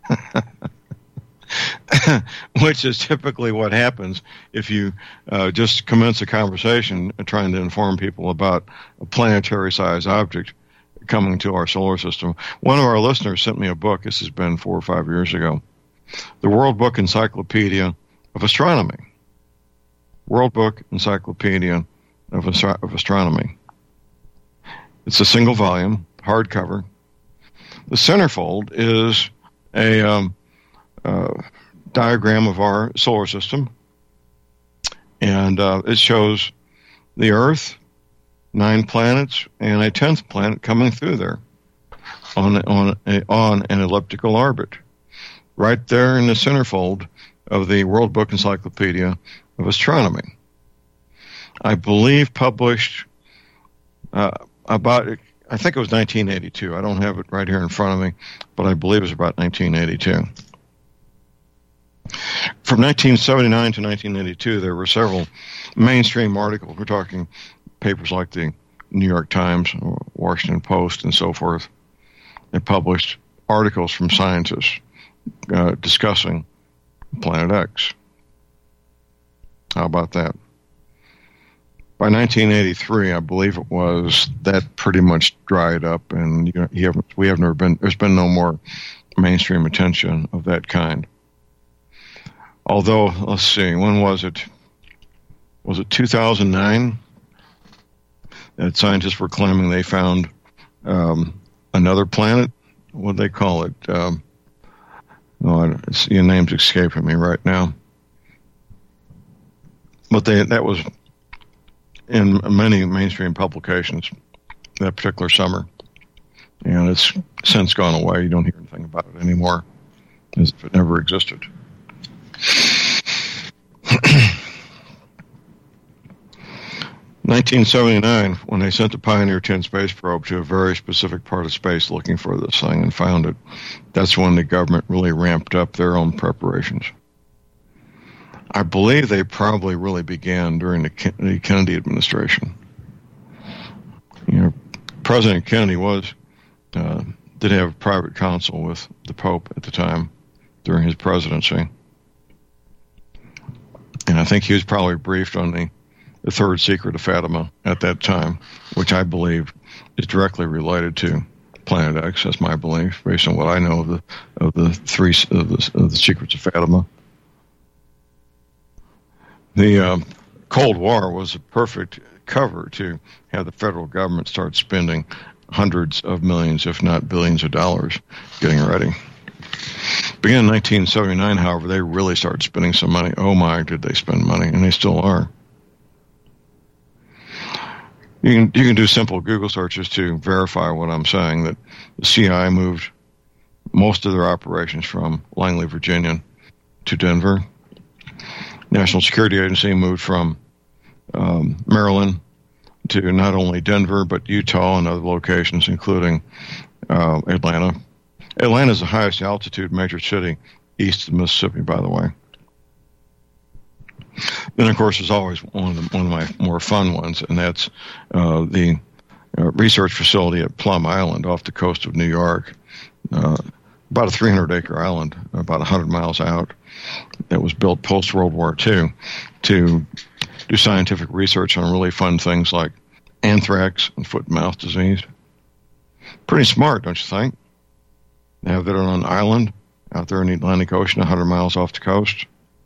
Which is typically what happens if you uh, just commence a conversation trying to inform people about a planetary-sized object coming to our solar system. One of our listeners sent me a book. This has been four or five years ago. The World Book Encyclopedia of Astronomy. World Book Encyclopedia of, Astro- of Astronomy. It's a single volume, hardcover. The centerfold is a um, uh, diagram of our solar system, and uh, it shows the Earth, nine planets, and a tenth planet coming through there on on a, on an elliptical orbit, right there in the centerfold of the World Book Encyclopedia of Astronomy. I believe published uh, about, I think it was nineteen eighty-two. I don't have it right here in front of me, but I believe it was about nineteen eighty-two. From nineteen seventy-nine to nineteen eighty-two, there were several mainstream articles. We're talking papers like the New York Times, Washington Post, and so forth. They published articles from scientists uh, discussing Planet X. How about that? By nineteen eighty-three, I believe it was, that pretty much dried up, and you know, you haven't, we have never been. There's been no more mainstream attention of that kind. Although, let's see, when was it? Was it two thousand nine? That scientists were claiming they found um, another planet. What do they call it? Um, oh, it's, your name's escaping me right now. But they that was in many mainstream publications that particular summer. And it's since gone away. You don't hear anything about it anymore, as if it never existed. nineteen seventy-nine, when they sent the Pioneer ten space probe to a very specific part of space looking for this thing and found it, that's when the government really ramped up their own preparations. I believe they probably really began during the Kennedy administration. You know, President Kennedy was uh, did have a private council with the Pope at the time during his presidency. And I think he was probably briefed on the, the third secret of Fatima at that time, which I believe is directly related to Planet X. That's my belief, based on what I know of the of the three of the, of the secrets of Fatima. The uh, Cold War was a perfect cover to have the federal government start spending hundreds of millions, if not billions of dollars, getting ready. Beginning in nineteen seventy-nine, however, they really started spending some money. Oh my, did they spend money, and they still are. You can you can do simple Google searches to verify what I'm saying, that the C I A moved most of their operations from Langley, Virginia, to Denver. National Security Agency moved from um, Maryland to not only Denver, but Utah and other locations, including uh, Atlanta. Atlanta is the highest altitude major city east of the Mississippi, by the way. Then, of course, there's always one of, the, one of my more fun ones, and that's uh, the uh, research facility at Plum Island off the coast of New York. Uh, about a three hundred acre island, about one hundred miles out, that was built post-World War Two to do scientific research on really fun things like anthrax and foot and mouth disease. Pretty smart, don't you think? They have that on an island out there in the Atlantic Ocean, one hundred miles off the coast.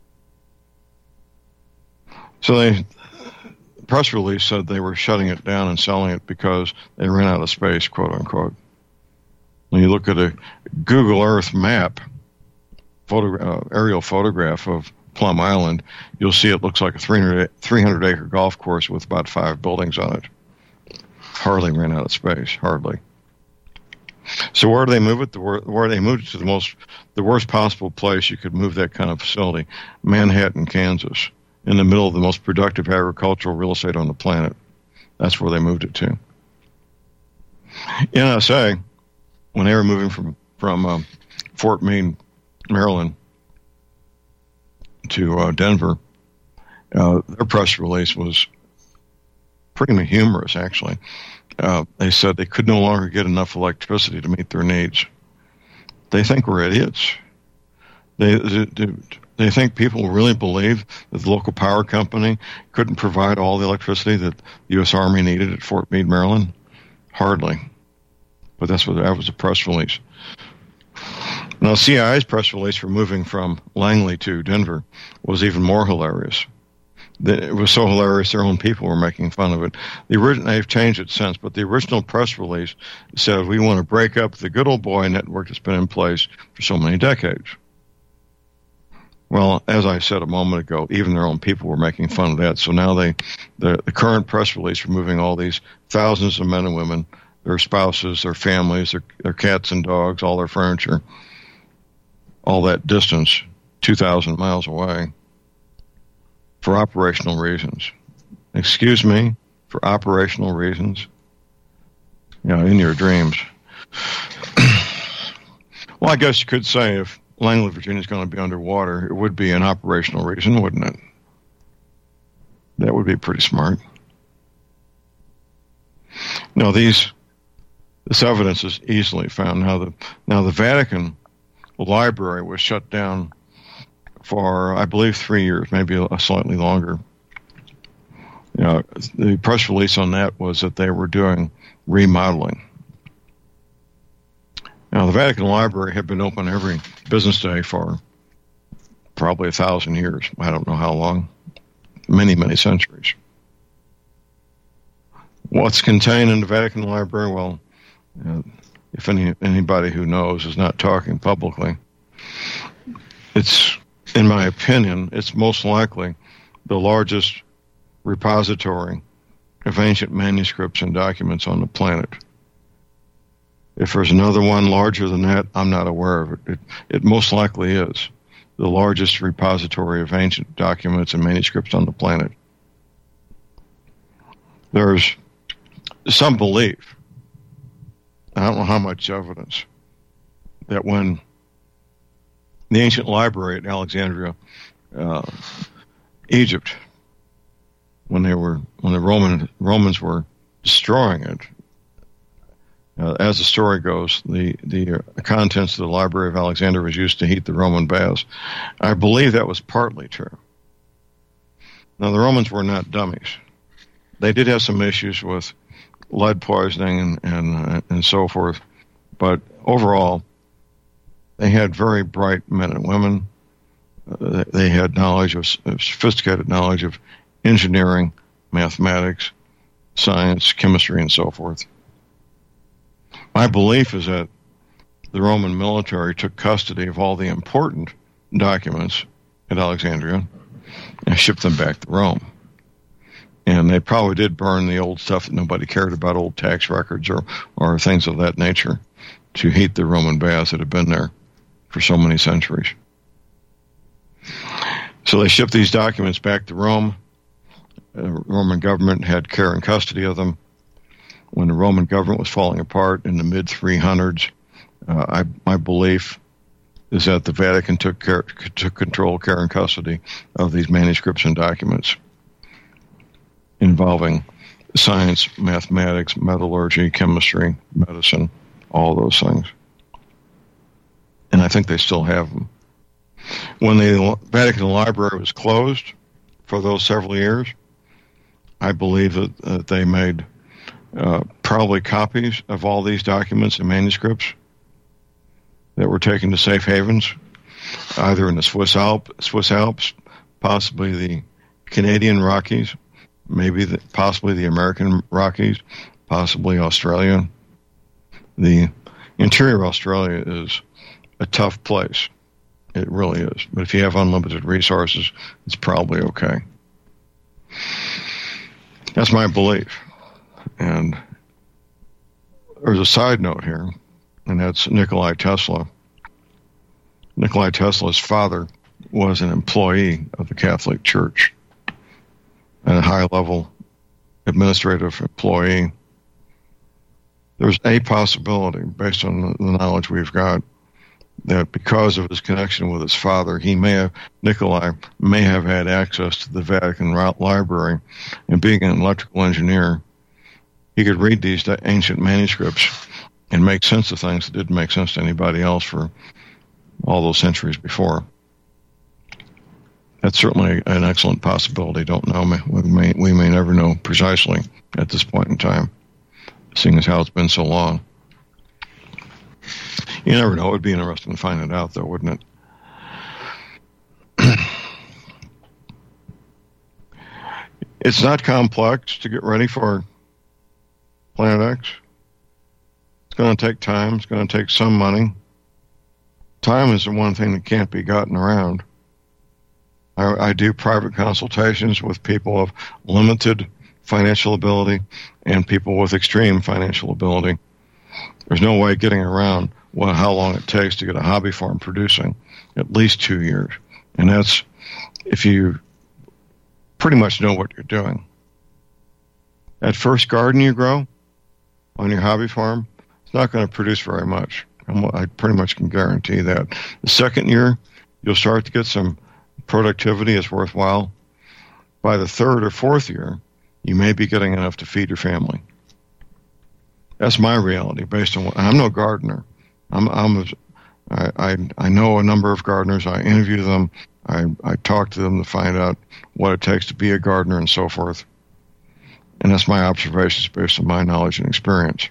So they, the press release said they were shutting it down and selling it because they ran out of space, quote unquote. When you look at a Google Earth map, photo, uh, aerial photograph of Plum Island, you'll see it looks like a three hundred acre golf course with about five buildings on it. Hardly ran out of space, hardly. So where do they move it? The, where, where they moved it to the most, the worst possible place you could move that kind of facility, Manhattan, Kansas, in the middle of the most productive agricultural real estate on the planet. That's where they moved it to. N S A, when they were moving from from um, Fort Meade, Maryland, to uh, Denver, uh, their press release was pretty humorous, actually. Uh, they said they could no longer get enough electricity to meet their needs. They think we're idiots. They, they, they think people really believe that the local power company couldn't provide all the electricity that the U S Army needed at Fort Meade, Maryland? Hardly. But that's what that was a press release. Now, C I A's press release for moving from Langley to Denver was even more hilarious. It was so hilarious their own people were making fun of it. The original, they've changed it since, but the original press release said we want to break up the good old boy network that's been in place for so many decades. Well, as I said a moment ago, even their own people were making fun of that. So now they, the, the current press release removing all these thousands of men and women, their spouses, their families, their, their cats and dogs, all their furniture, all that distance, two thousand miles away, for operational reasons. Excuse me, for operational reasons? You know, in your dreams. Well, I guess you could say if Langley, Virginia is going to be underwater, it would be an operational reason, wouldn't it? That would be pretty smart. No, these this evidence is easily found. Now the now the Vatican Library was shut down for, I believe, three years, maybe a slightly longer. You know, the press release on that was that they were doing remodeling. Now, the Vatican Library had been open every business day for probably a thousand years. I don't know how long. Many, many centuries. What's contained in the Vatican Library? Well, uh, if any anybody who knows is not talking publicly, it's, in my opinion, it's most likely the largest repository of ancient manuscripts and documents on the planet. If there's another one larger than that, I'm not aware of it. It, it most likely is the largest repository of ancient documents and manuscripts on the planet. There's some belief, I don't know how much evidence, that when the ancient library at Alexandria, uh, Egypt, when they were when the Roman Romans were destroying it, uh, as the story goes, the the uh, contents of the Library of Alexandria was used to heat the Roman baths. I believe that was partly true. Now, the Romans were not dummies. They did have some issues with lead poisoning and and, uh, and so forth, but overall, they had very bright men and women. Uh, they had knowledge of, of sophisticated knowledge of engineering, mathematics, science, chemistry, and so forth. My belief is that the Roman military took custody of all the important documents at Alexandria and shipped them back to Rome. And they probably did burn the old stuff that nobody cared about, old tax records or, or things of that nature, to heat the Roman baths that had been there for so many centuries. So they shipped these documents back to Rome. The Roman government had care and custody of them. When the Roman government was falling apart in the mid three hundreds, uh, I, my belief is that the Vatican took care, took control, care, and custody of these manuscripts and documents involving science, mathematics, metallurgy, chemistry, medicine, all those things. And I think they still have them. When the Vatican Library was closed for those several years, I believe that, that they made uh, probably copies of all these documents and manuscripts that were taken to safe havens, either in the Swiss, Alp, Swiss Alps, possibly the Canadian Rockies, maybe the, possibly the American Rockies, possibly Australia. The interior of Australia is a tough place. It really is. But if you have unlimited resources, it's probably okay. That's my belief. And there's a side note here, and that's Nikolai Tesla. Nikolai Tesla's father was an employee of the Catholic Church, and a high-level administrative employee. There's a possibility, based on the knowledge we've got, that because of his connection with his father, he may have, Nikolai may have had access to the Vatican Library, and being an electrical engineer, he could read these ancient manuscripts and make sense of things that didn't make sense to anybody else for all those centuries before. That's certainly an excellent possibility. Don't know. We may, we may never know precisely at this point in time, seeing as how it's been so long. You never know. It would be interesting to find it out, though, wouldn't it? It's not complex to get ready for Planet X. It's going to take time. It's going to take some money. Time is the one thing that can't be gotten around. I, I do private consultations with people of limited financial ability and people with extreme financial ability. There's no way getting around well, how long it takes to get a hobby farm producing, at least two years. And that's if you pretty much know what you're doing. That first garden you grow on your hobby farm, it's not going to produce very much. I pretty much can guarantee that. The second year, you'll start to get some productivity is worthwhile. By the third or fourth year, you may be getting enough to feed your family. That's my reality based on what, I'm no gardener. I'm, I'm I, I, I know a number of gardeners. I interview them. I, I talk to them to find out what it takes to be a gardener and so forth. And that's my observations based on my knowledge and experience.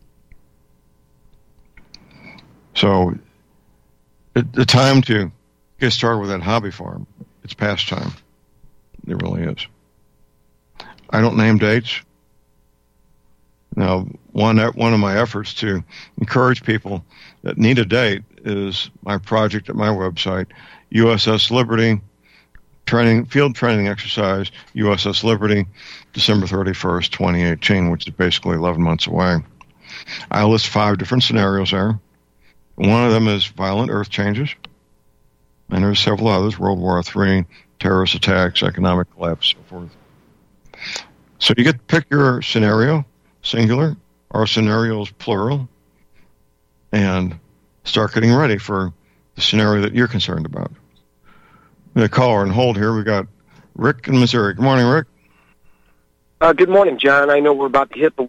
So it, the time to get started with that hobby farm, it's past time. It really is. I don't name dates. Now, one one of my efforts to encourage people that need a date is my project at my website, U S S Liberty, training field training exercise, U S S Liberty, December thirty-first, twenty eighteen, which is basically eleven months away. I list five different scenarios there. One of them is violent earth changes, and there's several others, World War Three, terrorist attacks, economic collapse, so forth. So you get to pick your scenario, singular, or scenarios, plural, and start getting ready for the scenario that you're concerned about. I'm going to call her and hold here. We got Rick in Missouri. Good morning, Rick. Uh, good morning, John. I know we're about to hit the...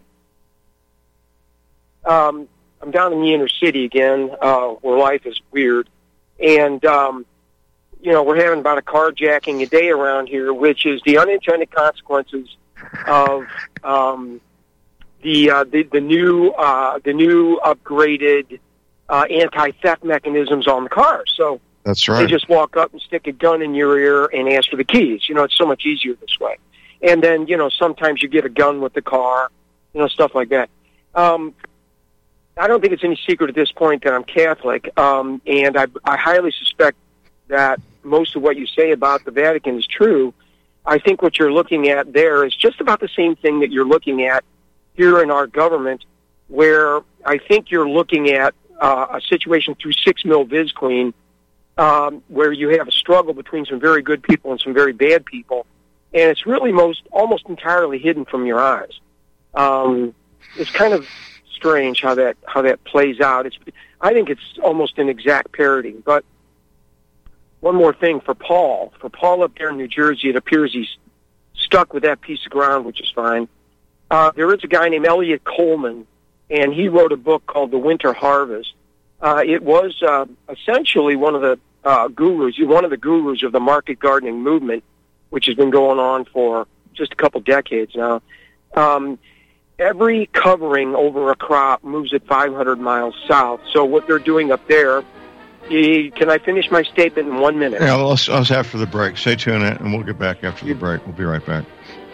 Um, I'm down in the inner city again, uh, where life is weird. And, um, you know, we're having about a carjacking a day around here, which is the unintended consequences of um, the, uh, the the new uh, the new upgraded uh, anti-theft mechanisms on the cars. So that's right. They just walk up and stick a gun in your ear and ask for the keys. You know, it's so much easier this way. And then, you know, sometimes you get a gun with the car, you know, stuff like that. Um, I don't think it's any secret at this point that I'm Catholic, um, and I, I highly suspect that most of what you say about the Vatican is true. I think what you're looking at there is just about the same thing that you're looking at here in our government, where I think you're looking at uh, a situation through six mil VisClean um, where you have a struggle between some very good people and some very bad people, and it's really most almost entirely hidden from your eyes. Um, it's kind of strange how that how that plays out. It's I think it's almost an exact parody. But one more thing for Paul, for Paul up there in New Jersey, it appears he's stuck with that piece of ground, which is fine. Uh, there is a guy named Elliot Coleman, and he wrote a book called The Winter Harvest. Uh, it was uh, essentially one of the uh, gurus, one of the gurus of the market gardening movement, which has been going on for just a couple decades now. Um, every covering over a crop moves at five hundred miles south. So what they're doing up there, eh, can I finish my statement in one minute? Yeah, let's, let's after the break. Stay tuned, and we'll get back after the break. We'll be right back.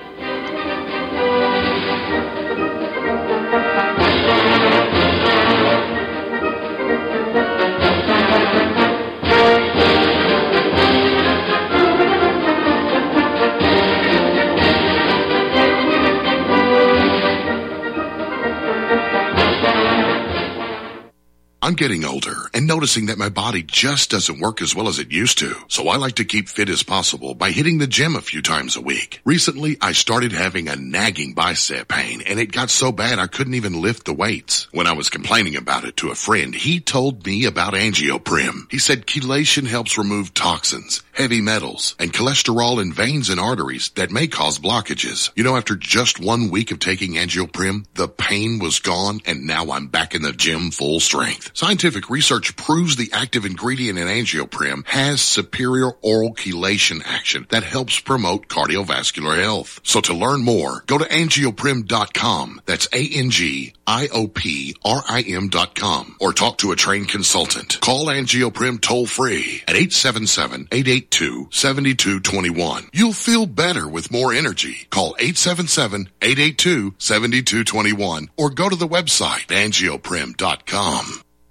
I'm getting older and noticing that my body just doesn't work as well as it used to. So I like to keep fit as possible by hitting the gym a few times a week. Recently, I started having a nagging bicep pain, and it got so bad I couldn't even lift the weights. When I was complaining about it to a friend, he told me about Angioprim. He said chelation helps remove toxins, heavy metals, and cholesterol in veins and arteries that may cause blockages. You know, after just one week of taking Angioprim, the pain was gone, and now I'm back in the gym full strength. Scientific research proves the active ingredient in Angioprim has superior oral chelation action that helps promote cardiovascular health. So to learn more, go to angioprim dot com. That's A N G I O P R I M dot com. Or talk to a trained consultant. Call Angioprim toll free at eight seven seven, eight eight two, seven two two one. You'll feel better with more energy. Call eight seven seven, eight eight two, seven two two one or go to the website angioprim dot com.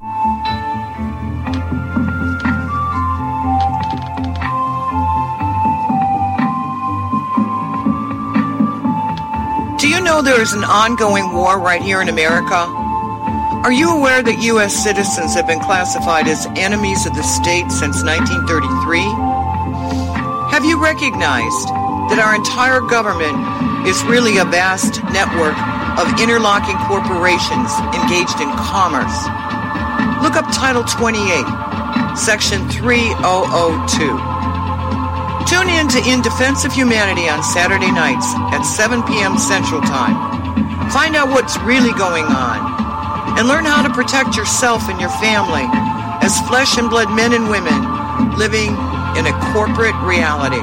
Do you know there is an ongoing war right here in America? Are you aware that U S citizens have been classified as enemies of the state since nineteen thirty-three? Have you recognized that our entire government is really a vast network of interlocking corporations engaged in commerce? Look up Title twenty-eight, Section three thousand two. Tune in to In Defense of Humanity on Saturday nights at seven p.m. Central Time. Find out what's really going on and learn how to protect yourself and your family as flesh and blood men and women living in a corporate reality.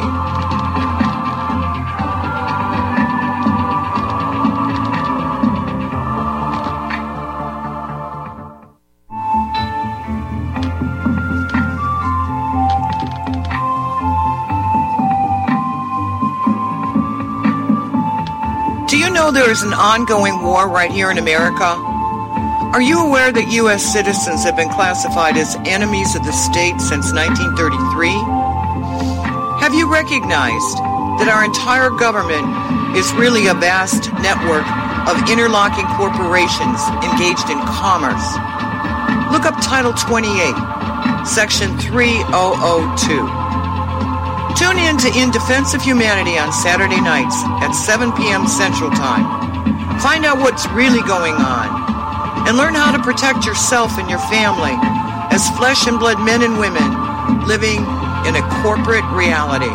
Do you know there is an ongoing war right here in America? Are you aware that U S citizens have been classified as enemies of the state since nineteen thirty-three? Have you recognized that our entire government is really a vast network of interlocking corporations engaged in commerce? Look up Title twenty-eight, Section three thousand two. Tune in to In Defense of Humanity on Saturday nights at seven p.m. Central Time. Find out what's really going on and learn how to protect yourself and your family as flesh and blood men and women living in a corporate reality.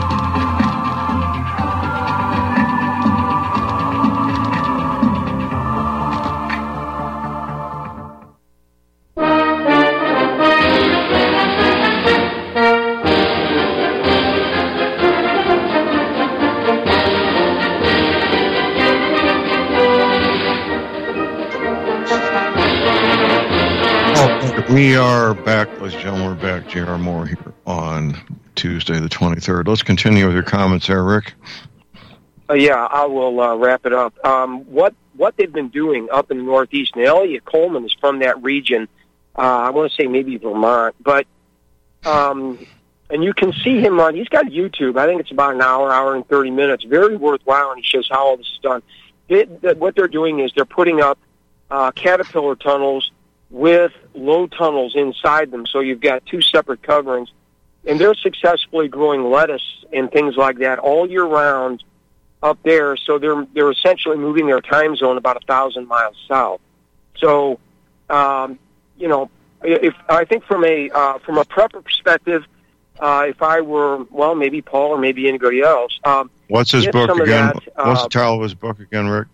We are back, ladies and gentlemen. We're back. J R. Moore here on Tuesday the twenty-third. Let's continue with your comments there, Rick. Uh, yeah, I will uh, wrap it up. Um, what what they've been doing up in the Northeast, and Elliot Coleman is from that region. Uh, I want to say maybe Vermont, but um, and you can see him on. He's got YouTube. I think it's about an hour, hour and thirty minutes. Very worthwhile, and he shows how all this is done. It, what they're doing is they're putting up uh, caterpillar tunnels with low tunnels inside them. So you've got two separate coverings. And they're successfully growing lettuce and things like that all year round up there. So they're they're essentially moving their time zone about a thousand miles south. So, um, you know, if I think from a uh, from a prepper perspective, uh, if I were, well, maybe Paul or maybe anybody else. Um, What's his book again? That, uh, What's the title of his book again, Rick?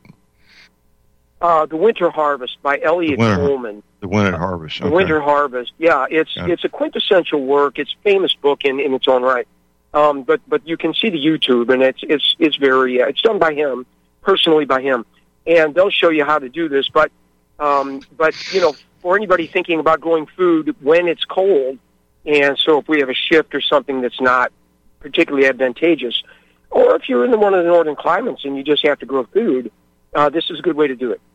Uh, The Winter Harvest by Elliot the winter, Coleman. The Winter Harvest. Okay. The Winter Harvest. Yeah, it's Got it's a quintessential work. It's a famous book in, in its own right. Um, but but you can see the YouTube, and it's it's it's very uh, it's done by him, personally by him, and they'll show you how to do this. But um, but you know, for anybody thinking about growing food when it's cold, and so if we have a shift or something that's not particularly advantageous, or if you're in one of the northern climates and you just have to grow food, uh, this is a good way to do it.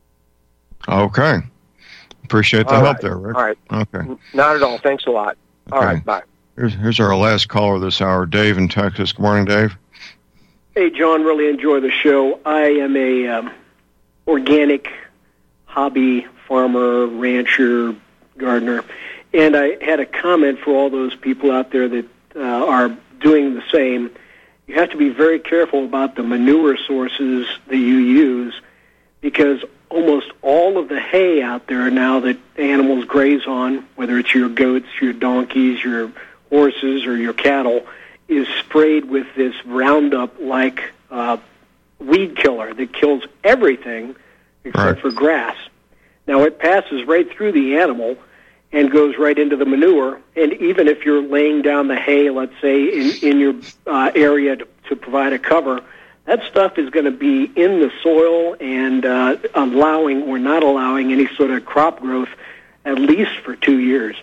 Okay. Appreciate the all help right. there, Rick. All right. Okay. Not at all. Thanks a lot. All Okay. right. Bye. Here's, here's our last caller this hour, Dave in Texas. Good morning, Dave. Hey, John, really enjoy the show. I am a um, organic hobby farmer, rancher, gardener, and I had a comment for all those people out there that uh, are doing the same. You have to be very careful about the manure sources that you use, because almost all of the hay out there now that animals graze on, whether it's your goats, your donkeys, your horses, or your cattle, is sprayed with this Roundup-like uh, weed killer that kills everything except right. for grass. Now, it passes right through the animal and goes right into the manure, and even if you're laying down the hay, let's say, in, in your uh, area to, to provide a cover, that stuff is going to be in the soil and uh, allowing or not allowing any sort of crop growth at least for two years.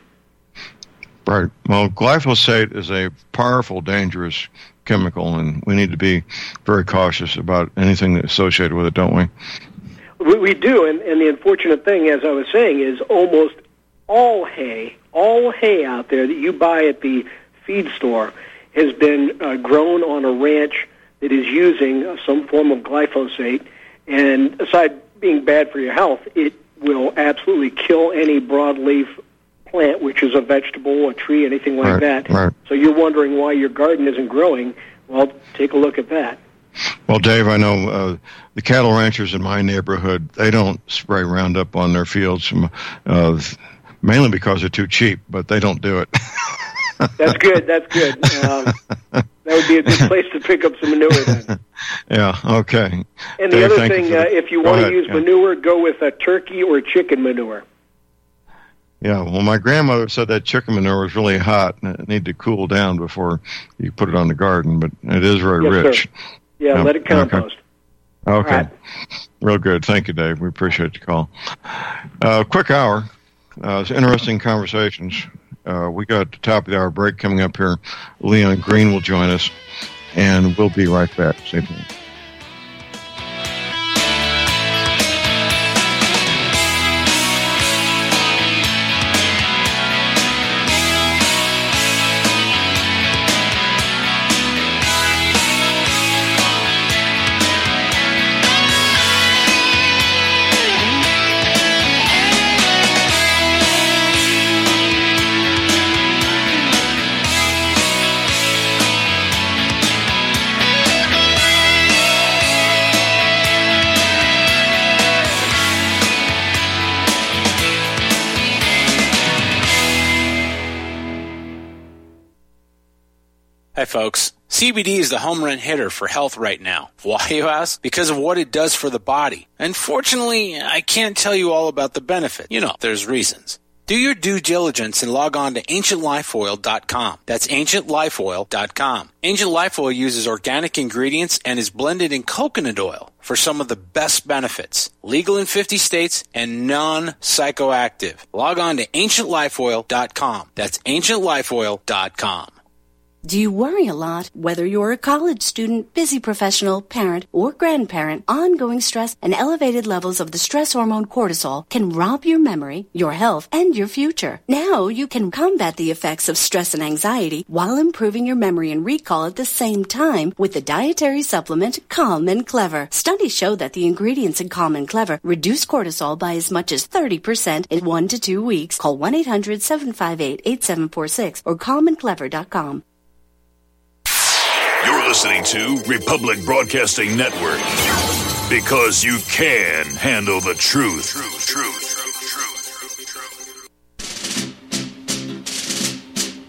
Right. Well, glyphosate is a powerful, dangerous chemical, and we need to be very cautious about anything associated with it, don't we? We, we do, and, and the unfortunate thing, as I was saying, is almost all hay, all hay out there that you buy at the feed store has been uh, grown on a ranch that is using some form of glyphosate, and aside being bad for your health, it will absolutely kill any broadleaf plant, which is a vegetable, a tree, anything like right, that. Right. So you're wondering why your garden isn't growing. Well, take a look at that. Well, Dave, I know uh, the cattle ranchers in my neighborhood, they don't spray Roundup on their fields, uh, mainly because they're too cheap, but they don't do it. That's good. That's good. Um, that would be a good place to pick up some manure then. Yeah, okay. And the Dave, other thing, you uh, the, if you go want to ahead, use yeah. manure, go with a turkey or chicken manure. Yeah, well, my grandmother said that chicken manure was really hot and it needed to cool down before you put it on the garden, but it is very Yes, rich. sir. Yeah, Yeah, let it compost. Okay. Okay. Right. Real good. Thank you, Dave. We appreciate the call. Uh, quick hour. Uh, it's interesting conversations. Uh, we got the top of the hour break coming up here. Leon Green will join us, and we'll be right back. Stay tuned. Hi, folks. C B D is the home run hitter for health right now. Why, you ask? Because of what it does for the body. Unfortunately, I can't tell you all about the benefit. You know, there's reasons. Do your due diligence and log on to ancient life oil dot com. That's ancient life oil dot com. Ancient Life Oil uses organic ingredients and is blended in coconut oil for some of the best benefits. Legal in fifty states and non-psychoactive. Log on to ancient life oil dot com. That's ancient life oil dot com. Do you worry a lot? Whether you're a college student, busy professional, parent, or grandparent, ongoing stress and elevated levels of the stress hormone cortisol can rob your memory, your health, and your future. Now you can combat the effects of stress and anxiety while improving your memory and recall at the same time with the dietary supplement Calm and Clever. Studies show that the ingredients in Calm and Clever reduce cortisol by as much as thirty percent in one to two weeks. Call one eight hundred seven five eight eight seven four six or calm and clever dot com. You're listening to Republic Broadcasting Network because you can handle the truth. Truth, truth.